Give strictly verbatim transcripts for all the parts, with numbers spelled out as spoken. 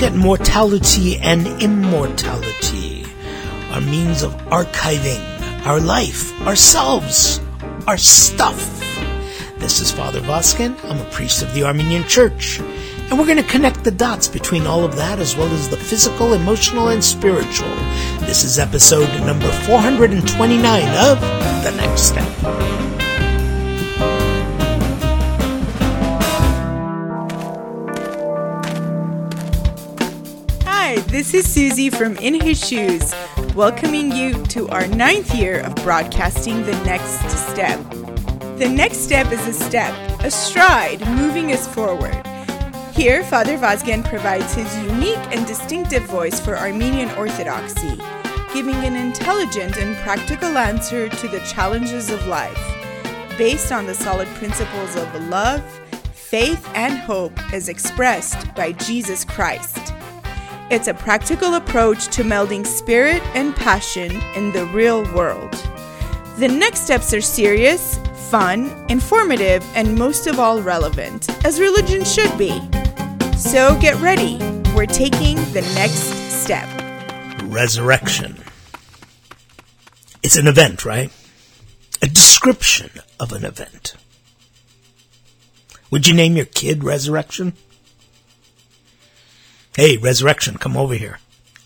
at mortality and immortality, our means of archiving our life, ourselves, our stuff. This is Father Vazquez. I'm a priest of the Armenian Church, and we're going to connect the dots between all of that as well as the physical, emotional, and spiritual. This is episode number four hundred twenty-nine of The Next Step. Hi, this is Susie from In His Shoes, welcoming you to our ninth year of broadcasting The Next Step. The next step is a step, a stride, moving us forward. Here, Father Vazquez provides his unique and distinctive voice for Armenian Orthodoxy, giving an intelligent and practical answer to the challenges of life, based on the solid principles of love, faith, and hope as expressed by Jesus Christ. It's a practical approach to melding spirit and passion in the real world. The next steps are serious, fun, informative, and most of all relevant, as religion should be. So get ready. We're taking the next step. Resurrection. It's an event, right? A description of an event. Would you name your kid Resurrection? Hey, Resurrection, come over here.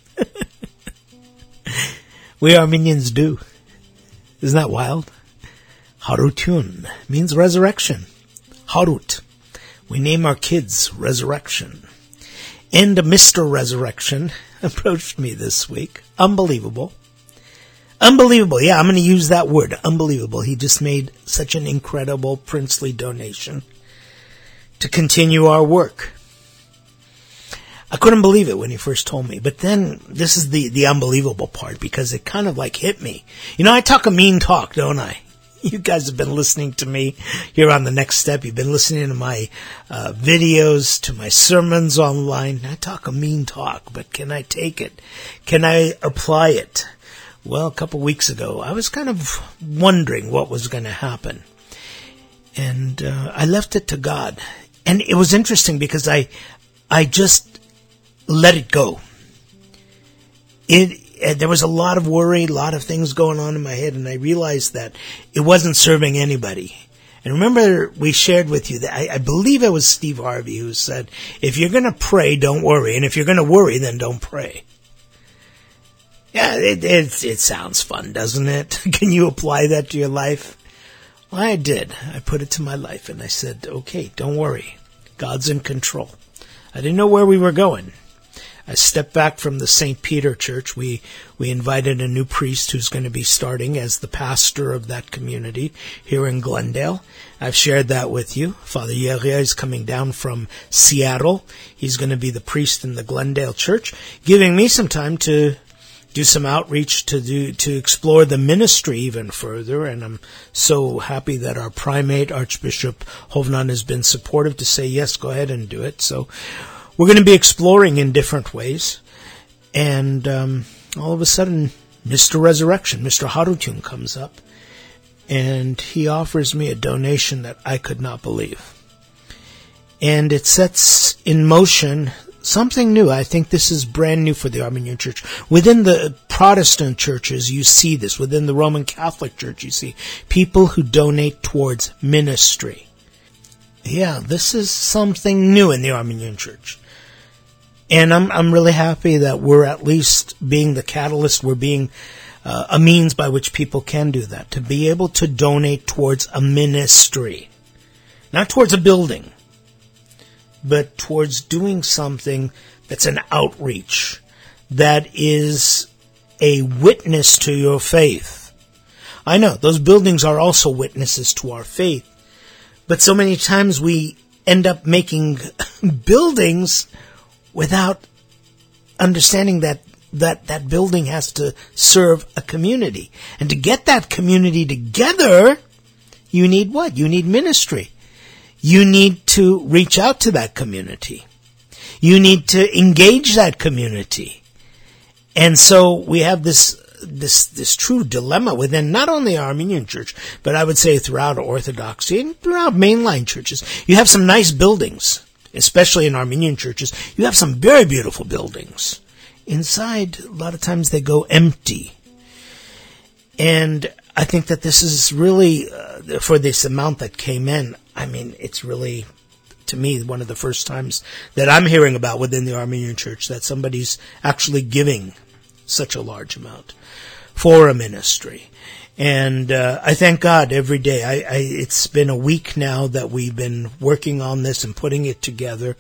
We Armenians do. Isn't that wild? Harutun means resurrection. Harut. We name our kids Resurrection. And Mister Resurrection approached me this week. Unbelievable. Unbelievable. Yeah, I'm going to use that word. Unbelievable. He just made such an incredible princely donation to continue our work. I couldn't believe it when he first told me. But then this is the, the unbelievable part because it kind of like hit me. You know, I talk a mean talk, don't I? You guys have been listening to me here on The Next Step. You've been listening to my uh, videos, to my sermons online. I talk a mean talk, but can I take it? Can I apply it? Well, a couple weeks ago, I was kind of wondering what was going to happen. And uh, I left it to God. And it was interesting because I, I just let it go. It. Uh, there was a lot of worry, a lot of things going on in my head, and I realized that it wasn't serving anybody. And remember, we shared with you that I, I believe it was Steve Harvey who said, if you're going to pray, don't worry. And if you're going to worry, then don't pray. Yeah, it, it, it sounds fun, doesn't it? Can you apply that to your life? Well, I did. I put it to my life, and I said, okay, don't worry. God's in control. I didn't know where we were going. I stepped back from the Saint Peter Church. We we invited a new priest who's going to be starting as the pastor of that community here in Glendale. I've shared that with you. Father Yeria is coming down from Seattle. He's going to be the priest in the Glendale Church, giving me some time to do some outreach to do to explore the ministry even further. And I'm so happy that our primate, Archbishop Hovnan, has been supportive to say, yes, go ahead and do it. So we're going to be exploring in different ways. And um, all of a sudden, Mister Resurrection, Mister Harutun comes up, and he offers me a donation that I could not believe. And it sets in motion something new. I think this is brand new for the Armenian Church. Within the Protestant churches, you see this. Within the Roman Catholic Church, you see people who donate towards ministry. Yeah, this is something new in the Armenian Church. And I'm I'm really happy that we're at least being the catalyst, we're being uh, a means by which people can do that, to be able to donate towards a ministry. Not towards a building, but towards doing something that's an outreach, that is a witness to your faith. I know, those buildings are also witnesses to our faith, but so many times we end up making buildings without understanding that, that that building has to serve a community. And to get that community together, you need what? You need ministry. You need to reach out to that community. You need to engage that community. And so we have this this this true dilemma within not only our Armenian Church, but I would say throughout Orthodoxy and throughout mainline churches. You have some nice buildings. especially in Armenian churches, you have some very beautiful buildings. Inside, a lot of times they go empty. And I think that this is really, uh, for this amount that came in, I mean, it's really, to me, one of the first times that I'm hearing about within the Armenian church that somebody's actually giving such a large amount for a ministry. And uh, I thank God every day. I, I, it's been a week now that we've been working on this and putting it together.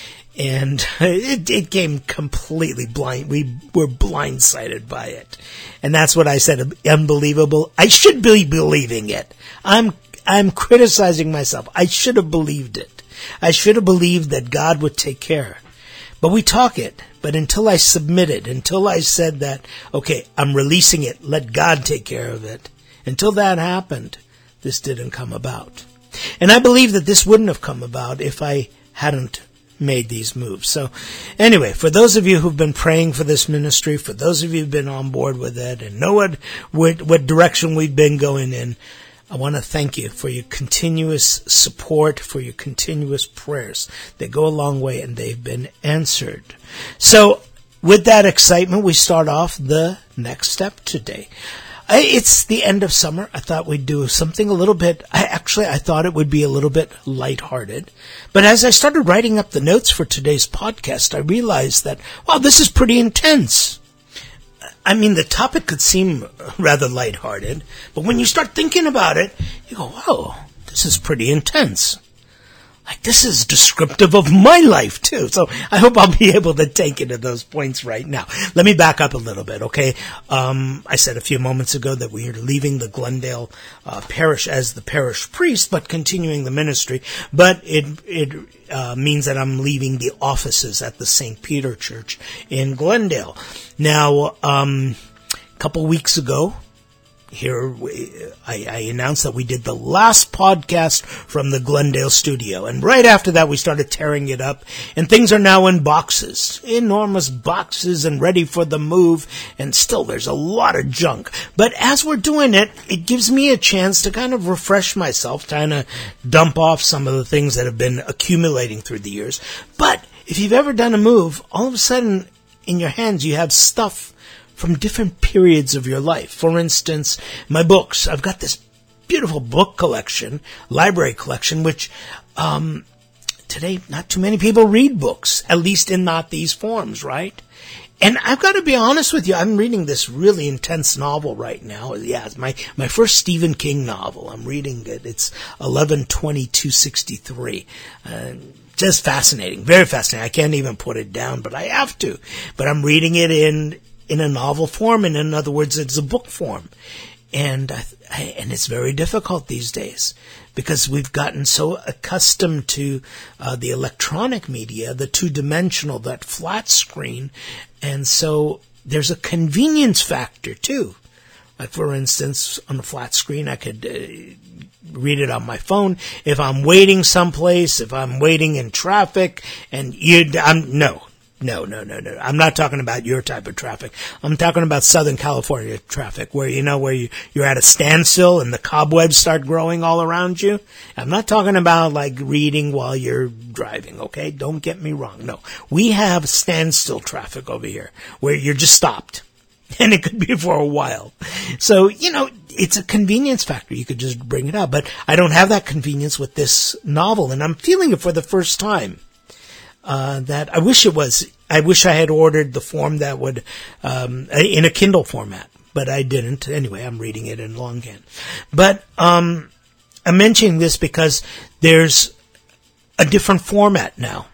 And it, it came completely blind. We were blindsided by it. And that's what I said, unbelievable. I should be believing it. I'm, I'm criticizing myself. I should have believed it. I should have believed that God would take care. But we talk it. But until I submitted, until I said that, okay, I'm releasing it, let God take care of it. Until that happened, this didn't come about. And I believe that this wouldn't have come about if I hadn't made these moves. So anyway, for those of you who've been praying for this ministry, for those of you who've been on board with it and know what, what, what direction we've been going in, I want to thank you for your continuous support, for your continuous prayers. They go a long way and they've been answered. So with that excitement, we start off the next step today. I, it's the end of summer. I thought we'd do something a little bit, I actually, I thought it would be a little bit lighthearted. But as I started writing up the notes for today's podcast, I realized that, wow, this is pretty intense. I mean, the topic could seem rather lighthearted, but when you start thinking about it, you go, whoa, this is pretty intense. Like, this is descriptive of my life, too. So I hope I'll be able to take it to those points right now. Let me back up a little bit, okay? Um, I said a few moments ago that we are leaving the Glendale uh, parish as the parish priest, but continuing the ministry. But it it uh, means that I'm leaving the offices at the Saint Peter Church in Glendale. Now, um, a couple weeks ago, Here, we, I, I announced that we did the last podcast from the Glendale studio. And right after that, we started tearing it up. And things are now in boxes. Enormous boxes and ready for the move. And still, there's a lot of junk. But as we're doing it, it gives me a chance to kind of refresh myself, kind of dump off some of the things that have been accumulating through the years. But if you've ever done a move, all of a sudden, in your hands, you have stuff from different periods of your life. For instance, my books. I've got this beautiful book collection, library collection, which um, today not too many people read books, at least in not these forms, right? And I've got to be honest with you, I'm reading this really intense novel right now. Yeah, it's my, my first Stephen King novel. I'm reading it. It's eleven twenty-two sixty-three. Uh, just fascinating, very fascinating. I can't even put it down, but I have to. But I'm reading it in in a novel form, and in other words, it's a book form. And I, I, and it's very difficult these days because we've gotten so accustomed to uh, the electronic media, the two-dimensional, that flat screen, and so there's a convenience factor too. Like, for instance, on the flat screen, I could uh, read it on my phone. If I'm waiting someplace, if I'm waiting in traffic, and you, I'm no. No, no, no, no. I'm not talking about your type of traffic. I'm talking about Southern California traffic where, you know, where you, you're at a standstill and the cobwebs start growing all around you. I'm not talking about like reading while you're driving, okay? Don't get me wrong. No. We have standstill traffic over here where you're just stopped. And it could be for a while. So, you know, it's a convenience factor. You could just bring it up. But I don't have that convenience with this novel, and I'm feeling it for the first time. Uh, that I wish it was, I wish I had ordered the form that would, um, in a Kindle format, but I didn't. Anyway, I'm reading it in longhand. But, um, I'm mentioning this because there's a different format now.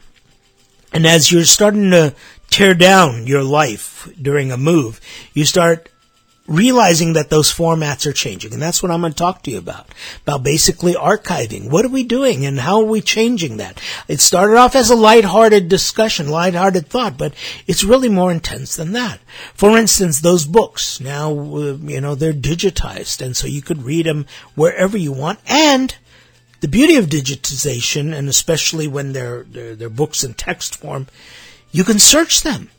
And as you're starting to tear down your life during a move, you start realizing that those formats are changing. And that's what I'm going to talk to you about. About basically archiving. What are we doing and how are we changing that? It started off as a lighthearted discussion, lighthearted thought, but it's really more intense than that. For instance, those books, now, uh, you know, they're digitized, and so you could read them wherever you want. And the beauty of digitization, and especially when they're, they're, they're books in text form, you can search them.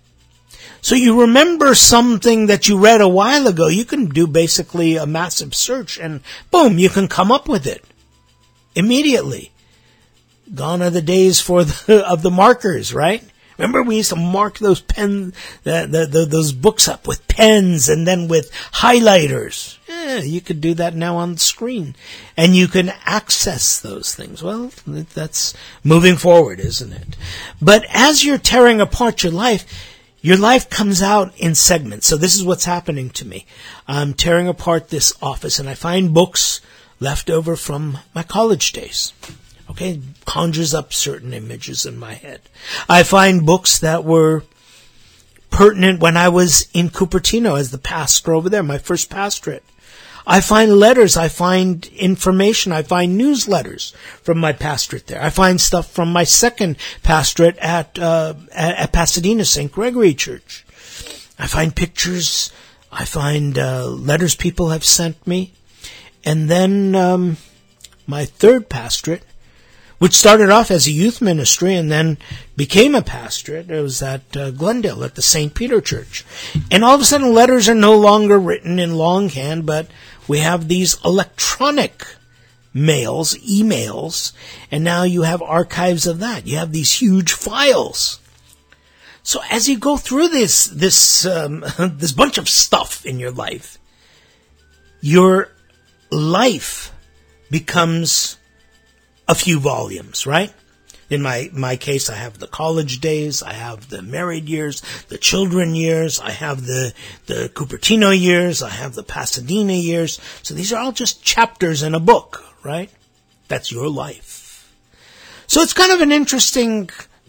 So you remember something that you read a while ago, you can do basically a massive search and boom, you can come up with it immediately. Gone are the days for the, of the markers, right? Remember we used to mark those pen, the, the, the, those books up with pens and then with highlighters. Yeah, you could do that now on the screen. And you can access those things. Well, that's moving forward, isn't it? But as you're tearing apart your life, your life comes out in segments. So this is what's happening to me. I'm tearing apart this office and I find books left over from my college days. Okay, conjures up certain images in my head. I find books that were pertinent when I was in Cupertino as the pastor over there, my first pastorate. I find letters, I find information, I find newsletters from my pastorate there. I find stuff from my second pastorate at, uh, at, at Pasadena, Saint Gregory Church. I find pictures, I find uh, letters people have sent me. And then um, my third pastorate, which started off as a youth ministry and then became a pastorate. It was at uh, Glendale at the Saint Peter Church. And all of a sudden, letters are no longer written in longhand, but we have these electronic mails, emails, and now you have archives of that. You have these huge files. So as you go through this, this, um, this bunch of stuff in your life, your life becomes a few volumes, right? In my, my case, I have the college days, I have the married years, the children years, I have the, the Cupertino years, I have the Pasadena years. So these are all just chapters in a book, right? That's your life. So it's kind of an interesting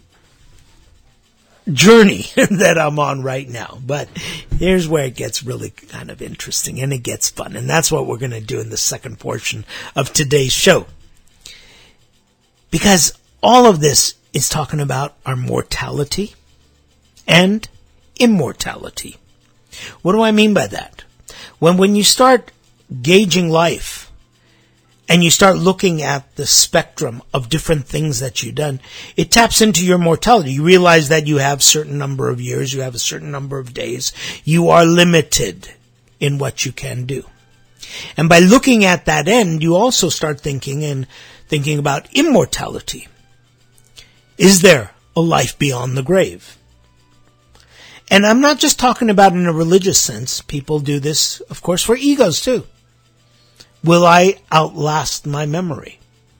journey that I'm on right now. But here's where it gets really kind of interesting and it gets fun. And that's what we're going to do in the second portion of today's show. Because all of this is talking about our mortality and immortality. What do I mean by that? When, when you start gauging life and you start looking at the spectrum of different things that you've done, it taps into your mortality. You realize that you have a certain number of years, you have a certain number of days. You are limited in what you can do. And by looking at that end, you also start thinking and thinking about immortality. Is there a life beyond the grave? And I'm not just talking about in a religious sense. People do this, of course, for egos too. Will I outlast my memory?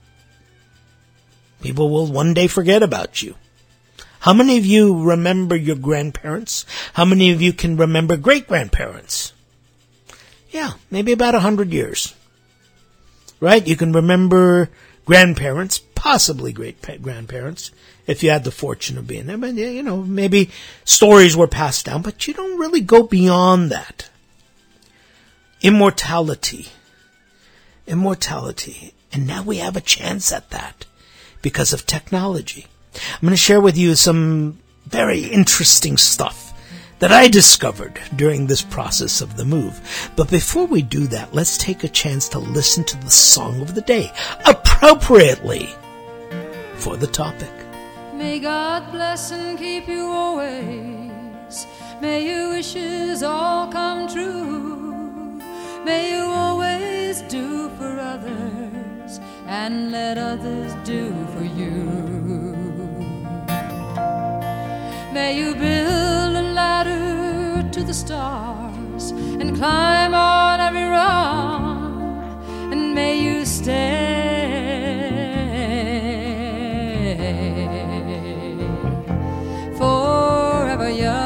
People will one day forget about you. How many of you remember your grandparents? How many of you can remember great-grandparents? Yeah, maybe about a hundred years. Right? You can remember grandparents, possibly great-grandparents, if you had the fortune of being there. But, you know, maybe stories were passed down, but you don't really go beyond that. Immortality. Immortality. And now we have a chance at that because of technology. I'm going to share with you some very interesting stuff that I discovered during this process of the move. But before we do that, let's take a chance to listen to the song of the day, appropriately for the topic. May God bless and keep you always. May your wishes all come true. May you always do for others and let others do for you. May you build a ladder to the stars and climb on every rung, and may you stay forever young.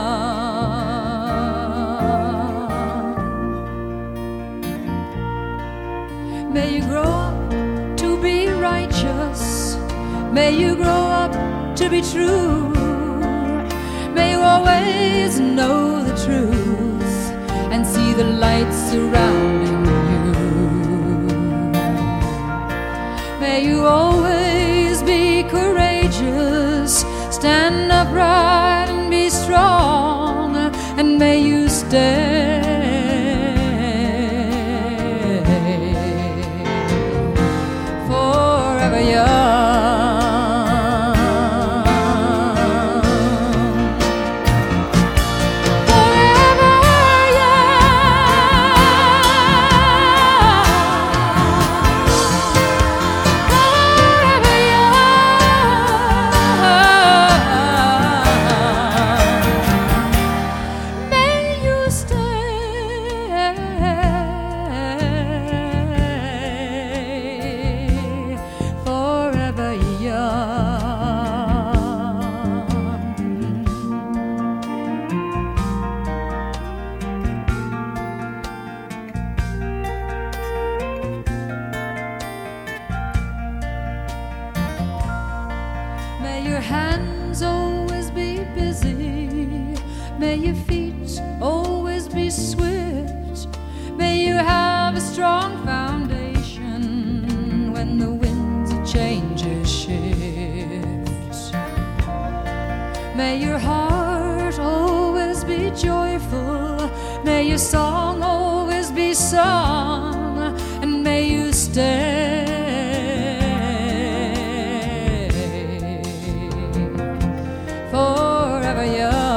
May you grow up to be righteous. May you grow up to be true. May you always know the truth and see the light surrounding you. May you always be courageous, stand upright and be strong, and may you stay forever young. Forever young. May your hands always be busy. May your feet always be swift. May you have a strong foundation when the winds of change shift. May your heart always be joyful. May your song always be sung. And may you stay forever young.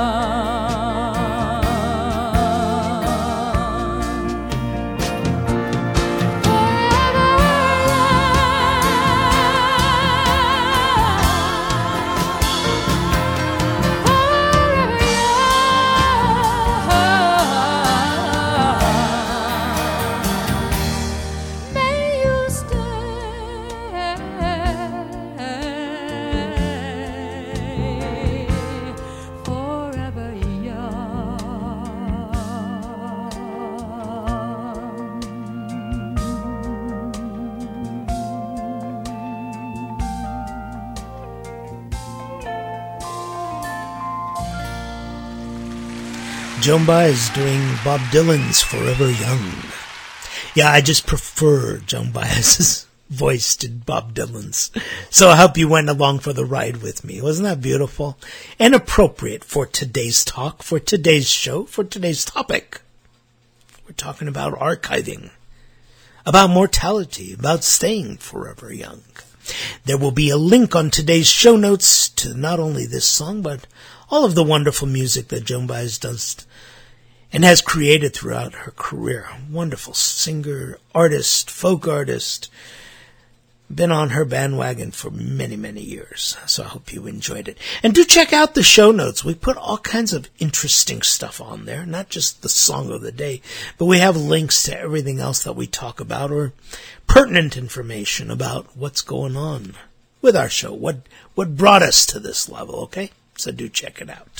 Joan Baez doing Bob Dylan's Forever Young. Yeah, I just prefer Joan Baez's voice to Bob Dylan's. So I hope you went along for the ride with me. Wasn't that beautiful? And appropriate for today's talk, for today's show, for today's topic. We're talking about archiving, about mortality, about staying forever young. There will be a link on today's show notes to not only this song, but all of the wonderful music that Joan Baez does and has created throughout her career. Wonderful singer, artist, folk artist. Been on her bandwagon for many, many years. So I hope you enjoyed it. And do check out the show notes. We put all kinds of interesting stuff on there, not just the song of the day, but we have links to everything else that we talk about or pertinent information about what's going on with our show, what what brought us to this level, okay? So do check it out.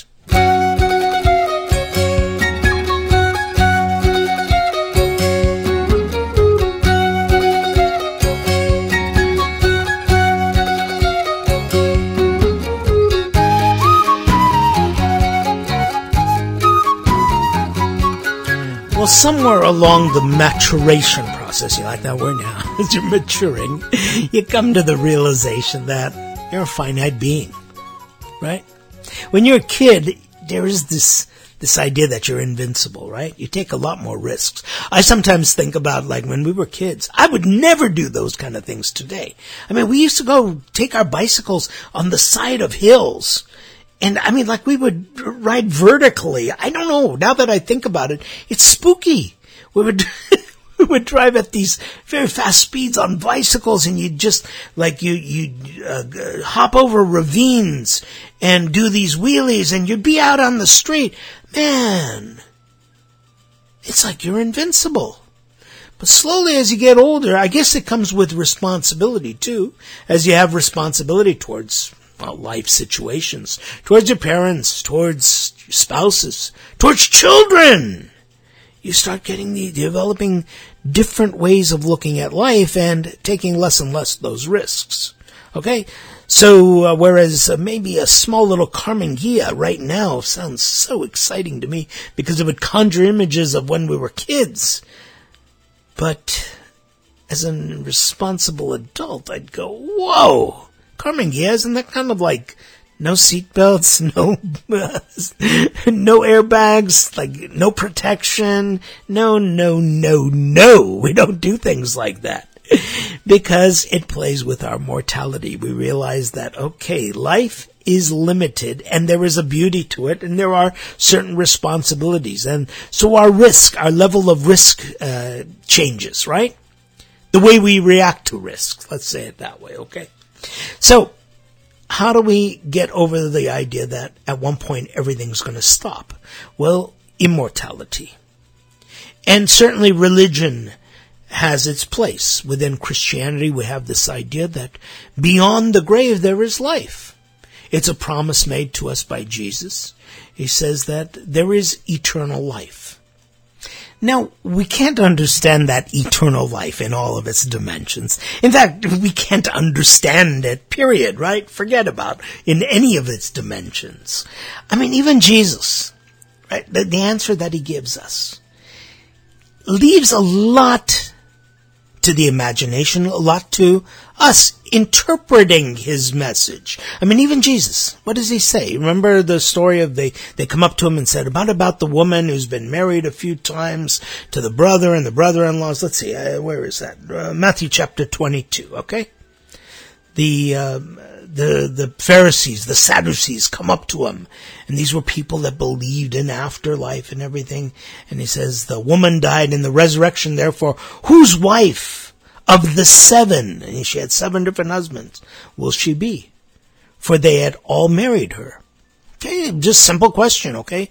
Well, somewhere along the maturation process, you like that word now, as you're maturing, you come to the realization that you're a finite being, right? When you're a kid, there is this this idea that you're invincible, right? You take a lot more risks. I sometimes think about, like, when we were kids, I would never do those kind of things today. I mean, we used to go take our bicycles on the side of hills. And, I mean, like, we would ride vertically. I don't know. Now that I think about it, it's spooky. We would... We would drive at these very fast speeds on bicycles, and you'd just, like, you, you'd uh, hop over ravines and do these wheelies, and you'd be out on the street. Man, it's like you're invincible. But slowly as you get older, I guess it comes with responsibility, too, as you have responsibility towards, well, life situations, towards your parents, towards your spouses, towards children. You start getting the developing different ways of looking at life and taking less and less of those risks. Okay? So, uh, whereas uh, maybe a small little Carmen Ghia right now sounds so exciting to me because it would conjure images of when we were kids. But as a responsible adult, I'd go, whoa! Carmen Ghia, isn't that kind of like no seatbelts, no, no airbags, like no protection. No, no, no, no. We don't do things like that because it plays with our mortality. We realize that, okay, life is limited and there is a beauty to it and there are certain responsibilities. And so our risk, our level of risk, uh, changes, right? The way we react to risks. Let's say it that way. Okay. So, how do we get over the idea that at one point everything's going to stop? Well, immortality. And certainly religion has its place. Within Christianity, we have this idea that beyond the grave there is life. It's a promise made to us by Jesus. He says that there is eternal life. Now, we can't understand that eternal life in all of its dimensions. In fact, we can't understand it, period, right? Forget about in any of its dimensions. I mean, even Jesus, right? The, the answer that he gives us leaves a lot to the imagination, a lot to us interpreting his message. I mean, even Jesus, what does he say? Remember the story of they, they come up to him and said, about, about the woman who's been married a few times to the brother and the brother-in-laws. Let's see, uh, where is that? Uh, Matthew chapter twenty-two, okay? The, um, the, the Pharisees, the Sadducees come up to him. And these were people that believed in afterlife and everything. And he says, the woman died in the resurrection, therefore, whose wife of the seven, and she had seven different husbands, will she be? For they had all married her. Okay, just simple question, okay?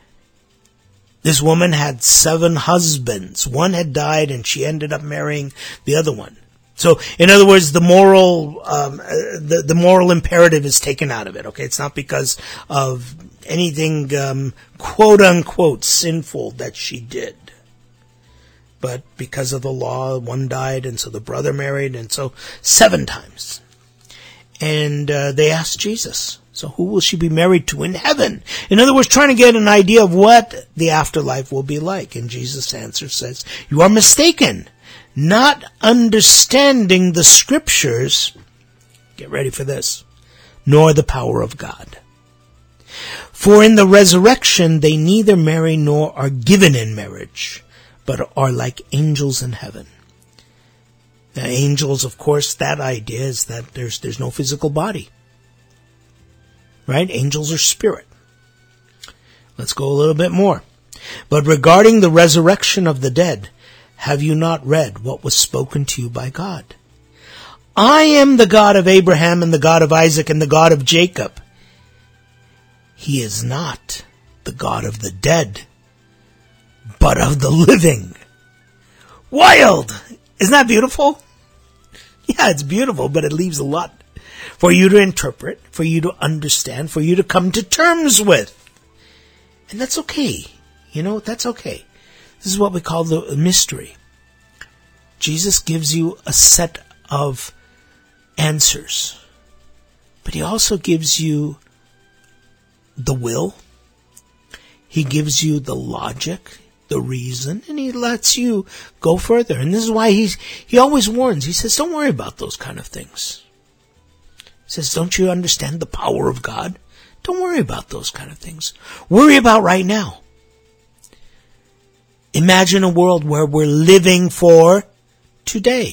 This woman had seven husbands. One had died and she ended up marrying the other one. So, in other words, the moral, um, the, the moral imperative is taken out of it, okay? It's not because of anything, um, quote unquote sinful that she did. But because of the law, one died, and so the brother married, and so seven times. And, uh, they asked Jesus, so who will she be married to in heaven? In other words, trying to get an idea of what the afterlife will be like. And Jesus' answer says, you are mistaken. Not understanding the scriptures, get ready for this, nor the power of God. For in the resurrection they neither marry nor are given in marriage, but are like angels in heaven. Now, angels, of course, that idea is that there's there's no physical body. Right? Angels are spirit. Let's go a little bit more. But regarding the resurrection of the dead, have you not read what was spoken to you by God? I am the God of Abraham and the God of Isaac and the God of Jacob. He is not the God of the dead, but of the living. Wild! Isn't that beautiful? Yeah, it's beautiful, but it leaves a lot for you to interpret, for you to understand, for you to come to terms with. And that's okay. You know, that's okay. This is what we call the mystery. Jesus gives you a set of answers, but he also gives you the will. He gives you the logic, the reason, and he lets you go further. And this is why he's, he always warns. He says, don't worry about those kind of things. He says, don't you understand the power of God? Don't worry about those kind of things. Worry about right now. Imagine a world where we're living for today.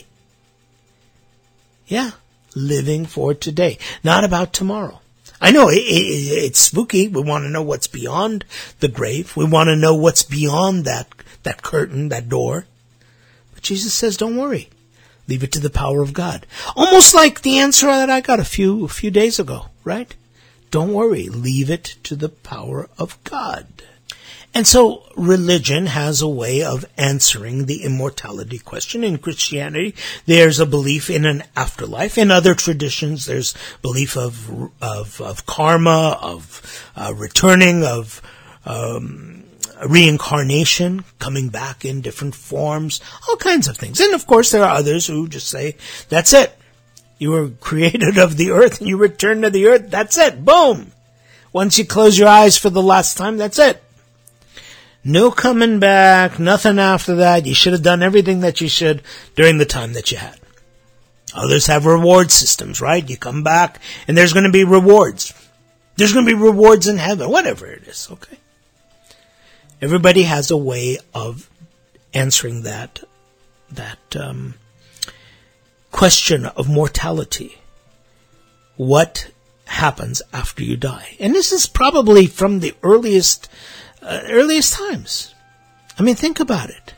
Yeah, living for today. Not about tomorrow. I know it, it, it's spooky. We want to know what's beyond the grave. We want to know what's beyond that, that curtain, that door. But Jesus says, don't worry. Leave it to the power of God. Almost like the answer that I got a few, a few days ago, right? Don't worry. Leave it to the power of God. And so religion has a way of answering the immortality question. In Christianity, there's a belief in an afterlife. In other traditions, there's belief of of, of karma, of uh, returning, of um, reincarnation, coming back in different forms, all kinds of things. And of course, there are others who just say, that's it. You were created of the earth and you return to the earth. That's it. Boom. Once you close your eyes for the last time, that's it. No coming back, nothing after that. You should have done everything that you should during the time that you had. Others have reward systems, right? You come back and there's going to be rewards. There's going to be rewards in heaven, whatever it is, okay? Everybody has a way of answering that, that, um, question of mortality. What happens after you die? And this is probably from the earliest Uh, earliest times. I mean, think about it.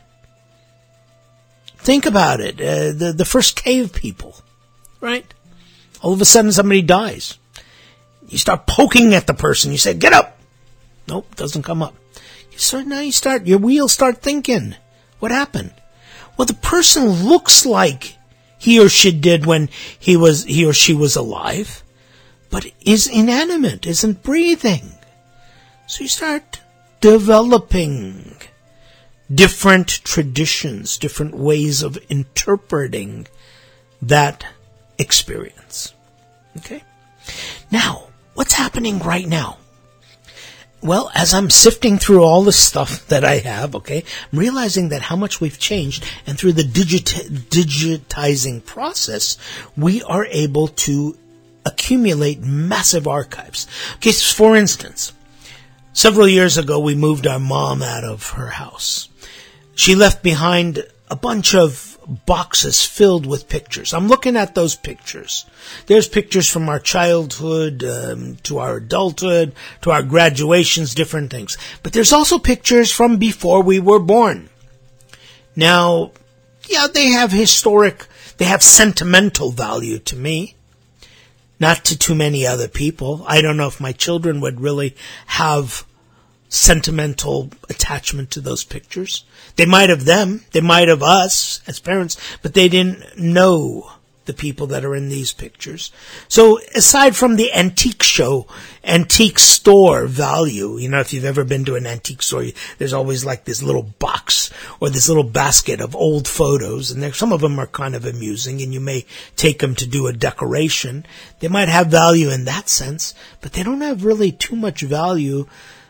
Think about it. Uh, the, the first cave people, right? All of a sudden somebody dies. You start poking at the person. You say, get up. Nope, doesn't come up. You start, now you start, your wheels start thinking. What happened? Well, the person looks like he or she did when he was, he or she was alive, but is inanimate, isn't breathing. So you start developing different traditions, different ways of interpreting that experience. Okay? Now, what's happening right now? Well, as I'm sifting through all the stuff that I have, okay, I'm realizing that how much we've changed, and through the digit- digitizing process, we are able to accumulate massive archives. Okay, so for instance, several years ago, we moved our mom out of her house. She left behind a bunch of boxes filled with pictures. I'm looking at those pictures. There's pictures from our childhood, um, to our adulthood, to our graduations, different things. But there's also pictures from before we were born. Now, yeah, they have historic, they have sentimental value to me. Not to too many other people. I don't know if my children would really have sentimental attachment to those pictures. They might have them. They might have us as parents, but they didn't know the people that are in these pictures. So aside from the antique show, antique store value, you know, if you've ever been to an antique store, there's always like this little box or this little basket of old photos, and there, some of them are kind of amusing, and you may take them to do a decoration. They might have value in that sense, but they don't have really too much value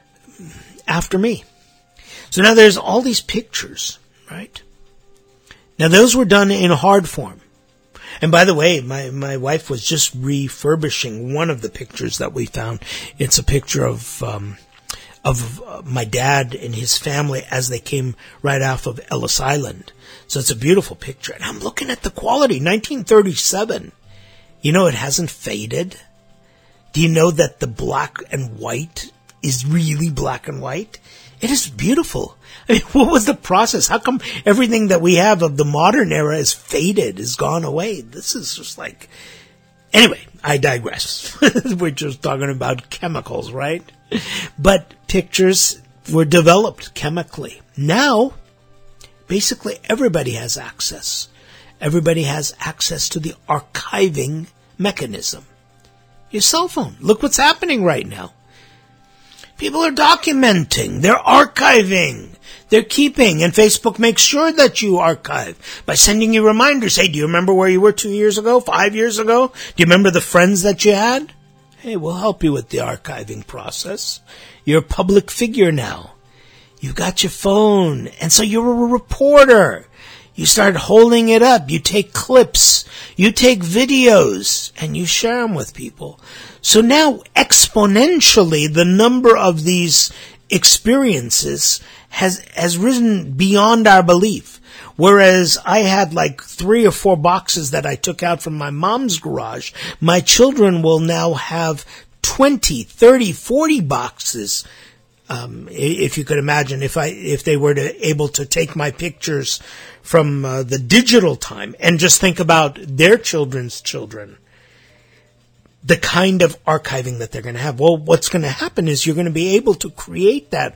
after me. So now there's all these pictures, right? Now those were done in hard form. And by the way, my, my wife was just refurbishing one of the pictures that we found. It's a picture of, um, of uh, my dad and his family as they came right off of Ellis Island. So it's a beautiful picture. And I'm looking at the quality, nineteen thirty-seven. You know, it hasn't faded. Do you know that the black and white is really black and white? It is beautiful. I mean, what was the process? How come everything that we have of the modern era is faded, is gone away? This is just like... Anyway, I digress. We're just talking about chemicals, right? But pictures were developed chemically. Now, basically everybody has access. Everybody has access to the archiving mechanism. Your cell phone. Look what's happening right now. People are documenting, they're archiving, they're keeping, and Facebook makes sure that you archive by sending you reminders. Hey, do you remember where you were two years ago, five years ago? Do you remember the friends that you had? Hey, we'll help you with the archiving process. You're a public figure now. You've got your phone, and so you're a reporter. You start holding it up, you take clips, you take videos, and you share them with people. So now, exponentially, the number of these experiences has has risen beyond our belief. Whereas I had like three or four boxes that I took out from my mom's garage, my children will now have twenty, thirty, forty boxes. Um, if you could imagine, if I if they were to able to take my pictures from uh, the digital time and just think about their children's children, the kind of archiving that they're going to have. Well, what's going to happen is you're going to be able to create that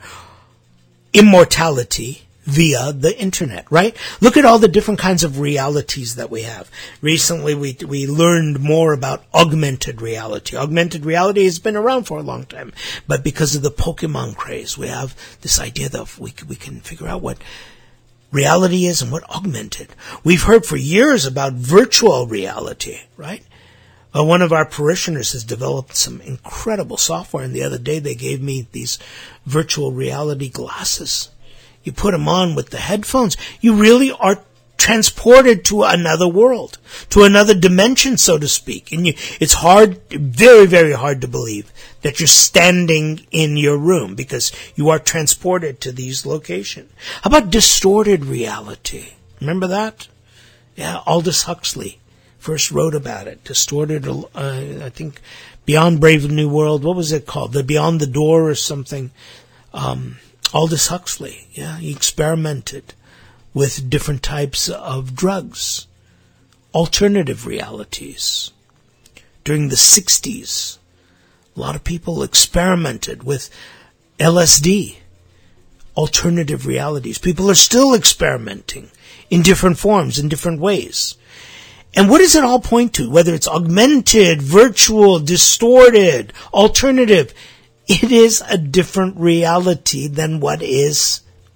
immortality via the internet, right? Look at all the different kinds of realities that we have. Recently, we we learned more about augmented reality. Augmented reality has been around for a long time, but because of the Pokemon craze, we have this idea that we we can figure out what reality is and what augmented. We've heard for years about virtual reality, right? Uh, one of our parishioners has developed some incredible software, and the other day they gave me these virtual reality glasses. You put them on with the headphones. You really are transported to another world, to another dimension, so to speak. And you, it's hard, very, very hard to believe that you're standing in your room because you are transported to these locations. How about distorted reality? Remember that? Yeah, Aldous Huxley first wrote about it. Distorted, uh, I think, Beyond Brave New World. What was it called? The Beyond the Door or something. Um... Aldous Huxley, yeah, he experimented with different types of drugs, alternative realities. During the sixties, a lot of people experimented with L S D, alternative realities. People are still experimenting in different forms, in different ways. And what does it all point to? Whether it's augmented, virtual, distorted, alternative, it is a different reality than what is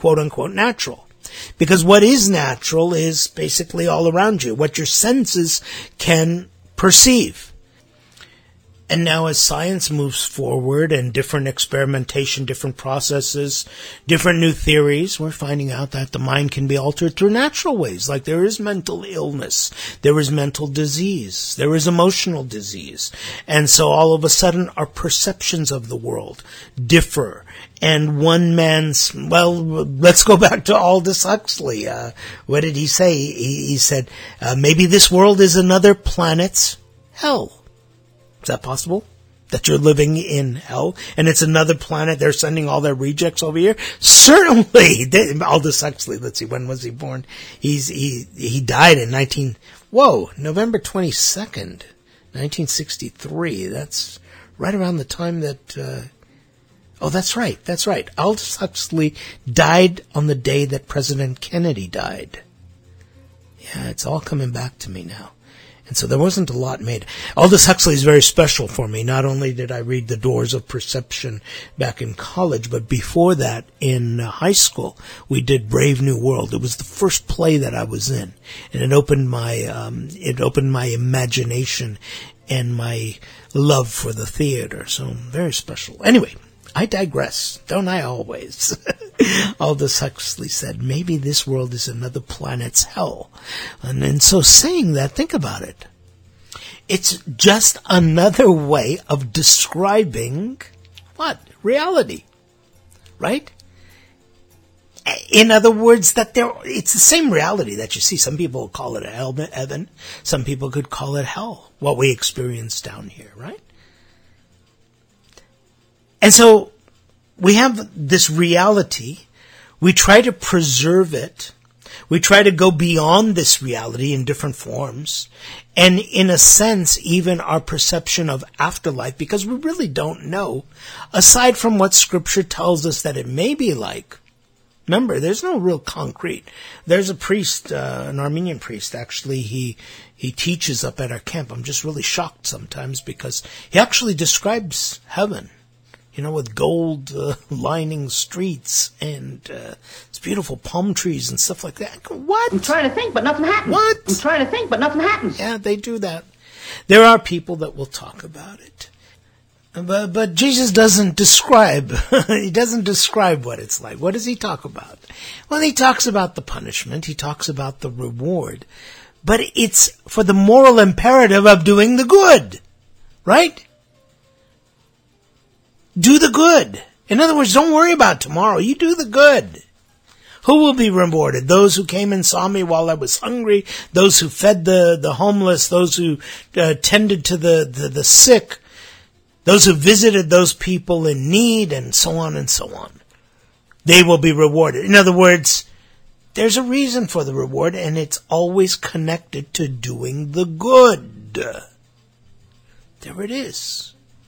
quote-unquote natural. Because what is natural is basically all around you, what your senses can perceive. And now as science moves forward and different experimentation, different processes, different new theories, we're finding out that the mind can be altered through natural ways. Like there is mental illness, there is mental disease, there is emotional disease. And so all of a sudden our perceptions of the world differ. And one man's, well, let's go back to Aldous Huxley. Uh, what did he say? He, he said, uh, maybe this world is another planet's hell. Is that possible? That you're living in hell and it's another planet, they're sending all their rejects over here? Certainly. They, Aldous Huxley, let's see, when was he born? He's, he, he died in nineteen, whoa, November twenty-second, nineteen sixty-three. That's right around the time that, uh, oh, that's right, that's right. Aldous Huxley died on the day that President Kennedy died. Yeah, it's all coming back to me now. And so there wasn't a lot made. Aldous Huxley is very special for me. Not only did I read The Doors of Perception back in college, but before that, in uh, high school, we did Brave New World. It was the first play that I was in, and it opened my um, it opened my imagination and my love for the theater. So very special. Anyway, I digress, don't I always? Aldous Huxley said, maybe this world is another planet's hell. And, and so saying that, think about it. It's just another way of describing what? Reality. Right? In other words, that there, it's the same reality that you see. Some people call it heaven. Some people could call it hell, what we experience down here, right? And so we have this reality. We try to preserve it. We try to go beyond this reality in different forms. And in a sense, even our perception of afterlife, because we really don't know, aside from what Scripture tells us that it may be like. Remember, there's no real concrete. There's a priest, uh, an Armenian priest, actually, he he teaches up at our camp. I'm just really shocked sometimes because he actually describes heaven. You know, with gold uh, lining streets and uh, it's beautiful palm trees and stuff like that. Go, what? I'm trying to think, but nothing happens. What? I'm trying to think, but nothing happens. Yeah, they do that. There are people that will talk about it. But, but Jesus doesn't describe, he doesn't describe what it's like. What does he talk about? Well, he talks about the punishment. He talks about the reward. But it's for the moral imperative of doing the good. Right? Do the good. In other words, don't worry about tomorrow. You do the good. Who will be rewarded? Those who came and saw me while I was hungry, those who fed the, the homeless, those who uh, tended to the, the, the sick, those who visited those people in need, and so on and so on. They will be rewarded. In other words, there's a reason for the reward, and it's always connected to doing the good. There it is.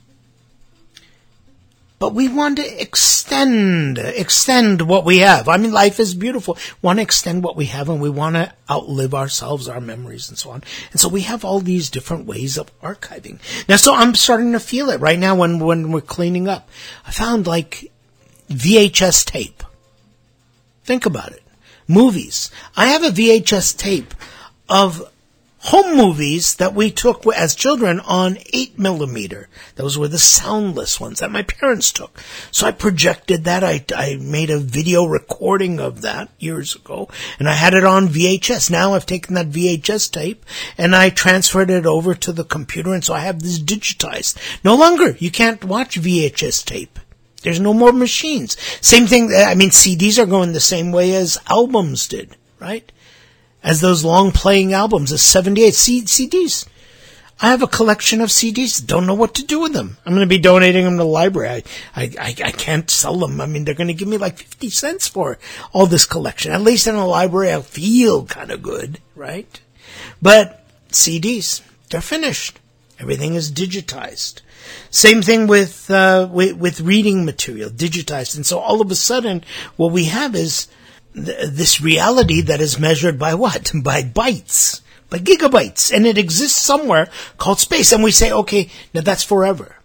But we want to extend, extend what we have. I mean, life is beautiful. We want to extend what we have, and we want to outlive ourselves, our memories, and so on. And so we have all these different ways of archiving. Now, so I'm starting to feel it right now when, when we're cleaning up. I found like V H S tape. Think about it. Movies. I have a V H S tape of home movies that we took as children on eight millimeter. Those were the soundless ones that my parents took. So I projected that. I, I made a video recording of that years ago, and I had it on V H S. Now I've taken that V H S tape, and I transferred it over to the computer, and so I have this digitized. No longer, you can't watch V H S tape. There's no more machines. Same thing, I mean, C Ds are going the same way as albums did, right? As those long-playing albums, the seventy-eight C- CDs. I have a collection of C Ds. Don't know what to do with them. I'm going to be donating them to the library. I, I, I, I can't sell them. I mean, they're going to give me like fifty cents for all this collection. At least in a library, I'll feel kind of good, right? But C Ds, they're finished. Everything is digitized. Same thing with, uh, with, with reading material, digitized. And so all of a sudden, what we have is th- this reality that is measured by what? By bytes, by gigabytes. And it exists somewhere called space. And we say, okay, now that's forever.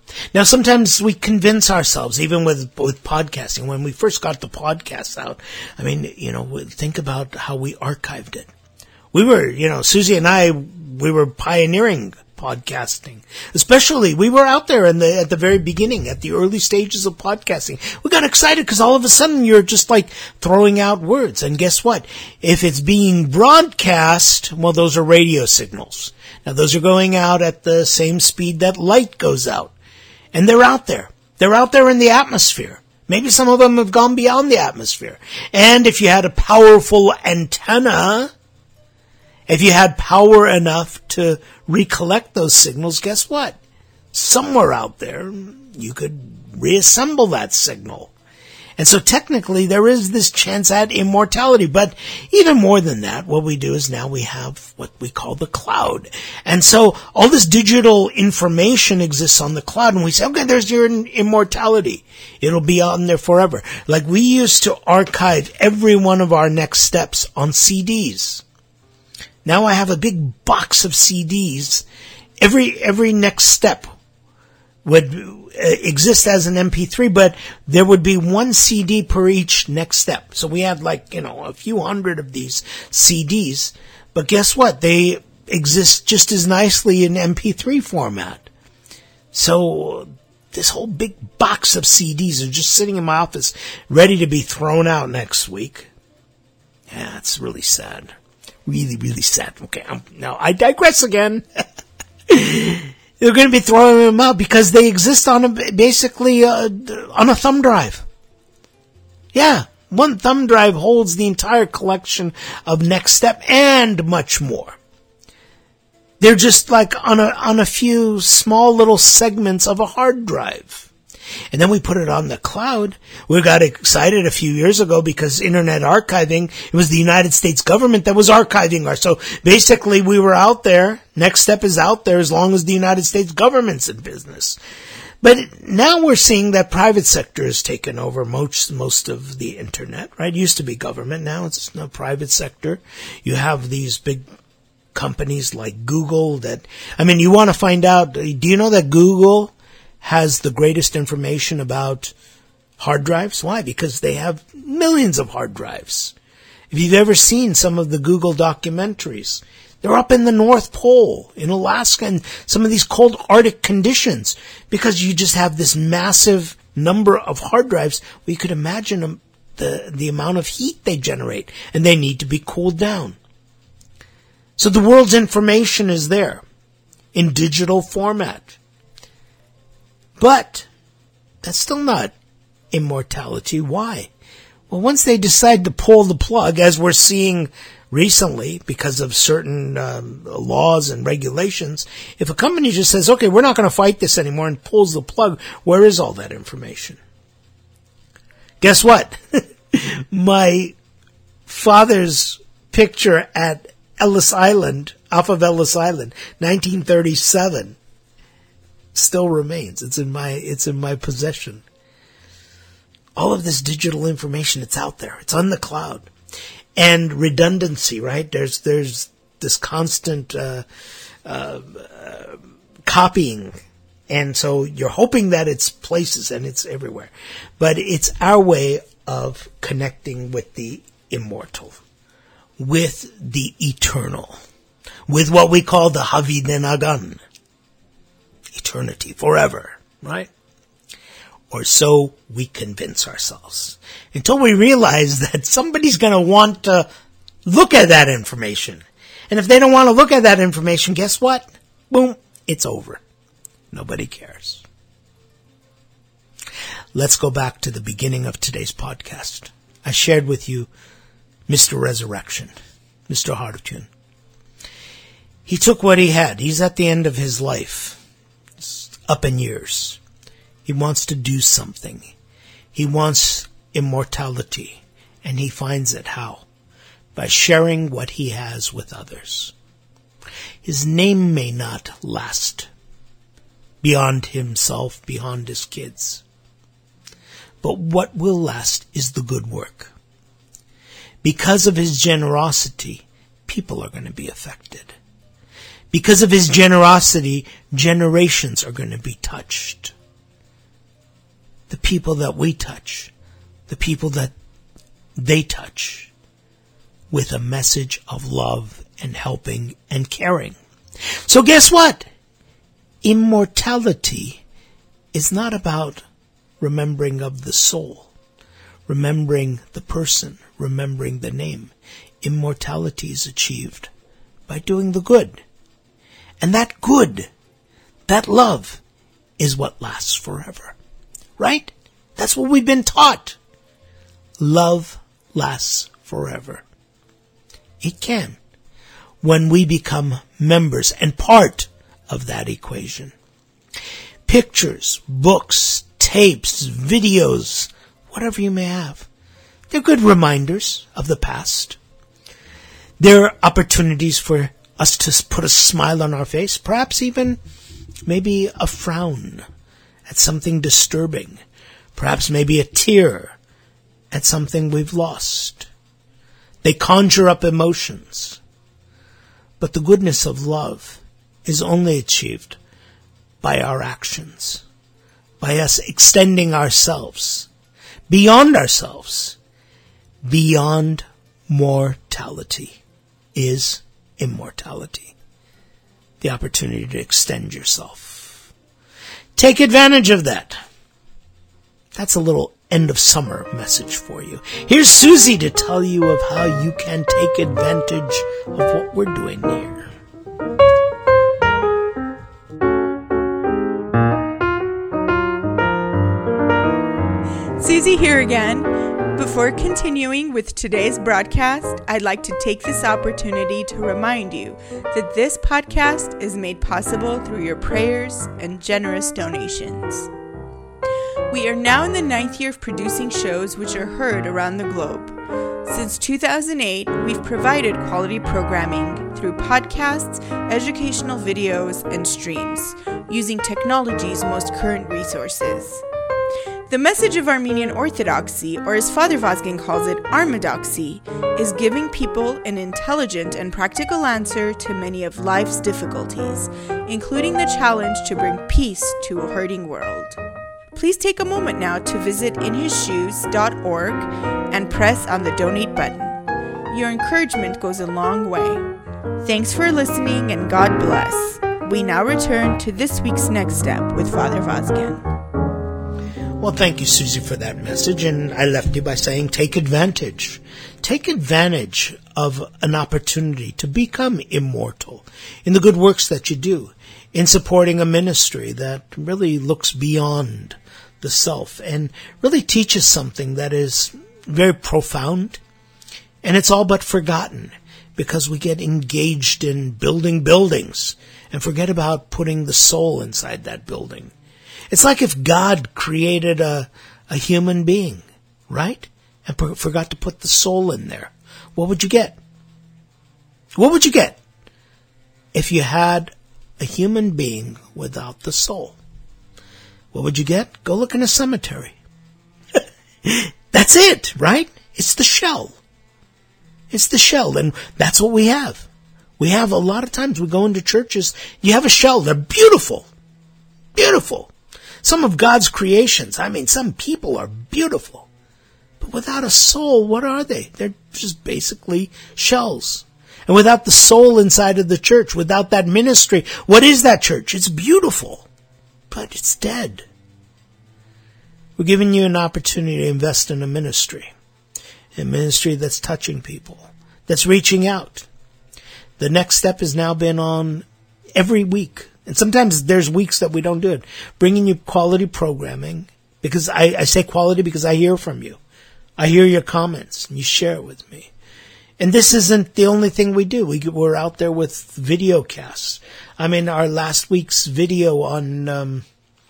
Now, sometimes we convince ourselves, even with, with podcasting, when we first got the podcast out, I mean, you know, think about how we archived it. We were, you know, Susie and I, we were pioneering podcasting. Especially, we were out there in the, at the very beginning, at the early stages of podcasting. We got excited because all of a sudden you're just like throwing out words. And guess what? If it's being broadcast, well, those are radio signals. Now, those are going out at the same speed that light goes out. And they're out there. They're out there in the atmosphere. Maybe some of them have gone beyond the atmosphere. And if you had a powerful antenna, if you had power enough to recollect those signals, guess what? Somewhere out there, you could reassemble that signal. And so technically, there is this chance at immortality. But even more than that, what we do is now we have what we call the cloud. And so all this digital information exists on the cloud. And we say, okay, there's your immortality. It'll be on there forever. Like we used to archive every one of our next steps on C Ds. Now I have a big box of C Ds. Every, every next step would exist as an M P three, but there would be one C D per each next step. So we had like, you know, a few hundred of these C Ds. But guess what? They exist just as nicely in M P three format. So this whole big box of C Ds are just sitting in my office ready to be thrown out next week. Yeah, it's really sad. Really, really sad. Okay, I'm, now I digress again. They're going to be throwing them out because they exist on a, basically uh, on a thumb drive. Yeah, one thumb drive holds the entire collection of Next Step and much more. They're just like on a on a few small little segments of a hard drive. And then we put it on the cloud. We got excited a few years ago because internet archiving, it was the United States government that was archiving our. So basically we were out there. Next Step is out there as long as the United States government's in business. But now we're seeing that private sector has taken over most, most of the internet, right? It used to be government. Now it's no private sector. You have these big companies like Google that, I mean, you want to find out, do you know that Google has the greatest information about hard drives? Why? Because they have millions of hard drives. If you've ever seen some of the Google documentaries, they're up in the North Pole, in Alaska, and some of these cold Arctic conditions, because you just have this massive number of hard drives. We could imagine the, the amount of heat they generate, and they need to be cooled down. So the world's information is there in digital format. But that's still not immortality. Why? Well, once they decide to pull the plug, as we're seeing recently because of certain um, laws and regulations, if a company just says, okay, we're not going to fight this anymore and pulls the plug, where is all that information? Guess what? My father's picture at Ellis Island, off of Ellis Island, nineteen thirty-seven, still remains. It's in my, it's in my possession. All of this digital information, it's out there. It's on the cloud. And redundancy, right? There's, there's this constant, uh, uh, uh, copying. And so you're hoping that it's places and it's everywhere. But it's our way of connecting with the immortal, with the eternal, with what we call the Havidenagan. Eternity, forever, right? Or so we convince ourselves. Until we realize that somebody's going to want to look at that information. And if they don't want to look at that information, guess what? Boom, it's over. Nobody cares. Let's go back to the beginning of today's podcast. I shared with you Mister Resurrection, Mister Harutun. He took what he had. He's at the end of his life. Up in years. He wants to do something. He wants immortality. And he finds it how? By sharing what he has with others. His name may not last beyond himself, beyond his kids. But what will last is the good work. Because of his generosity, people are going to be affected. Because of his generosity, generations are going to be touched. the people that we touch, the people that they touch, with a message of love and helping and caring. So guess what? Immortality is not about remembering of the soul, remembering the person, remembering the name. Immortality is achieved by doing the good. And that good, that love, is what lasts forever. Right? That's what we've been taught. Love lasts forever. It can, when we become members and part of that equation. Pictures, books, tapes, videos, whatever you may have, they're good reminders of the past. They're opportunities for us to put a smile on our face, perhaps even maybe a frown at something disturbing, perhaps maybe a tear at something we've lost. They conjure up emotions. But the goodness of love is only achieved by our actions, by us extending ourselves beyond ourselves. Beyond mortality is immortality. The opportunity to extend yourself. Take advantage of that. That's a little end of summer message for you. Here's Susie to tell you of how you can take advantage of what we're doing here. Susie here again. Before continuing with today's broadcast, I'd like to take this opportunity to remind you that this podcast is made possible through your prayers and generous donations. We are now in the ninth year of producing shows which are heard around the globe. Since two thousand eight, we've provided quality programming through podcasts, educational videos, and streams, using technology's most current resources. The message of Armenian Orthodoxy, or as Father Vazgen calls it, Armadoxy, is giving people an intelligent and practical answer to many of life's difficulties, including the challenge to bring peace to a hurting world. Please take a moment now to visit in his shoes dot org and press on the donate button. Your encouragement goes a long way. Thanks for listening and God bless. We now return to this week's Next Step with Father Vazgen. Well, thank you, Susie, for that message. And I left you by saying take advantage. Take advantage of an opportunity to become immortal in the good works that you do, in supporting a ministry that really looks beyond the self and really teaches something that is very profound. And it's all but forgotten because we get engaged in building buildings and forget about putting the soul inside that building. It's like if God created a, a human being, right? And per- forgot to put the soul in there. What would you get? What would you get if you had a human being without the soul? What would you get? Go look in a cemetery. That's it, right? It's the shell. It's the shell, and that's what we have. We have a lot of times we go into churches, you have a shell. They're beautiful. Beautiful. Some of God's creations, I mean, some people are beautiful. But without a soul, what are they? They're just basically shells. And without the soul inside of the church, without that ministry, what is that church? It's beautiful, but it's dead. We're giving you an opportunity to invest in a ministry. A ministry that's touching people, that's reaching out. The Next Step has now been on every week. And sometimes there's weeks that we don't do it. Bringing you quality programming. Because I, I say quality because I hear from you. I hear your comments and you share it with me. And this isn't the only thing we do. We, we're out there with video casts. I mean, our last week's video on, um,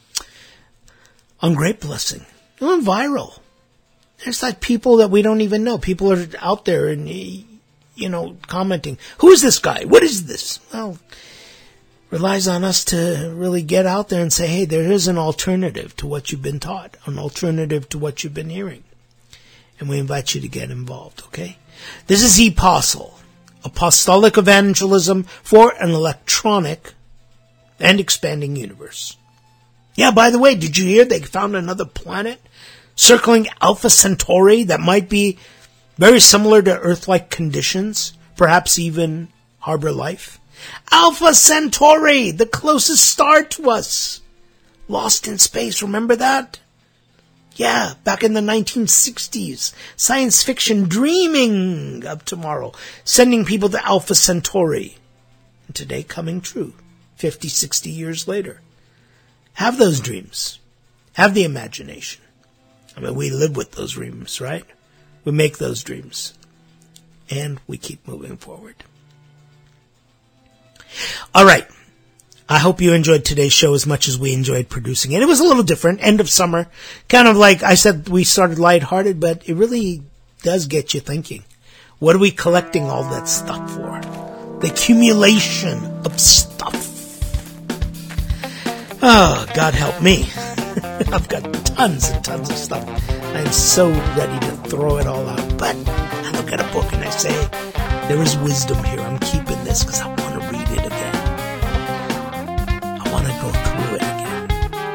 on grape blessing. It went viral. There's like people that we don't even know. People are out there and, you know, commenting. Who is this guy? What is this? Well, relies on us to really get out there and say, hey, there is an alternative to what you've been taught, an alternative to what you've been hearing. And we invite you to get involved, okay? This is ePostle, Apostolic Evangelism for an Electronic and Expanding Universe. Yeah, by the way, did you hear they found another planet circling Alpha Centauri that might be very similar to Earth-like conditions, perhaps even harbor life? Alpha Centauri, the closest star to us. Lost in space, remember that? Yeah, back in the nineteen sixties, science fiction dreaming of tomorrow, sending people to Alpha Centauri. And today coming true, fifty, sixty years later. Have those dreams. Have the imagination. I mean, we live with those dreams, right? We make those dreams. And we keep moving forward. All right. I hope you enjoyed today's show as much as we enjoyed producing it. It was a little different. End of summer. Kind of like I said, we started lighthearted, but it really does get you thinking. What are we collecting all that stuff for? The accumulation of stuff. Oh, God help me. I've got tons and tons of stuff. I'm so ready to throw it all out. But I look at a book and I say, there is wisdom here. I'm keeping this because I want to read it again. I want to go through it again.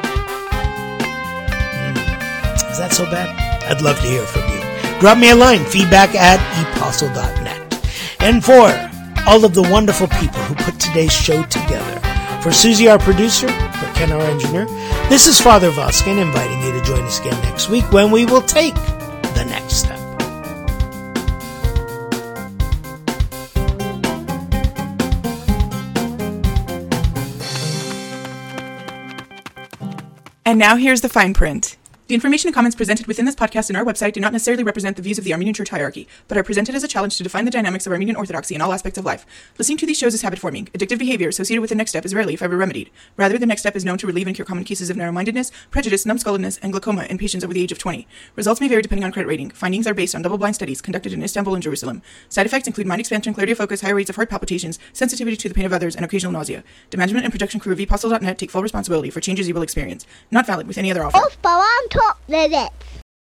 Mm. Is that so bad? I'd love to hear from you. Drop me a line, feedback at epostle dot net. And for all of the wonderful people who put today's show together, for Susie, our producer, for Ken, our engineer, this is Father Voskin inviting you to join us again next week when we will take the next step. And now here's the fine print. The information and comments presented within this podcast and our website do not necessarily represent the views of the Armenian Church hierarchy, but are presented as a challenge to define the dynamics of Armenian Orthodoxy in all aspects of life. Listening to these shows is habit-forming. Addictive behavior associated with the next step is rarely, if ever, remedied. Rather, the next step is known to relieve and cure common cases of narrow-mindedness, prejudice, numbskulledness, and glaucoma in patients over the age of twenty. Results may vary depending on credit rating. Findings are based on double-blind studies conducted in Istanbul and Jerusalem. Side effects include mind expansion, clarity of focus, high rates of heart palpitations, sensitivity to the pain of others, and occasional nausea. The management and production crew of epostle dot net take full responsibility for changes you will experience. Not valid with any other offer. Off, on top, let it.